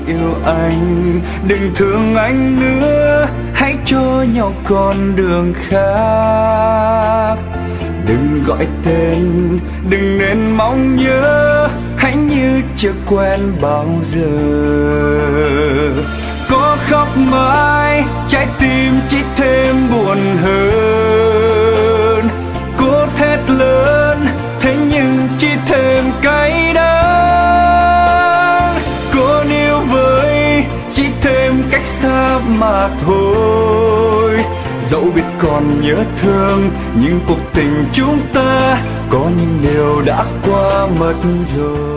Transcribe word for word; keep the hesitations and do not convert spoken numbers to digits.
yêu anh, đừng thương anh nữa, hãy cho nhau con đường khác. Đừng gọi tên, đừng nên mong nhớ, hãy như chưa quen bao giờ. Có khóc mãi, trái tim chỉ thêm buồn hơn. Cố thét lớn, thế nhưng chỉ thêm cay đắng. Cố níu với, chỉ thêm cách xa mà thôi. Dẫu biết còn nhớ thương, nhưng cuộc tình chúng ta có những điều đã qua mất rồi.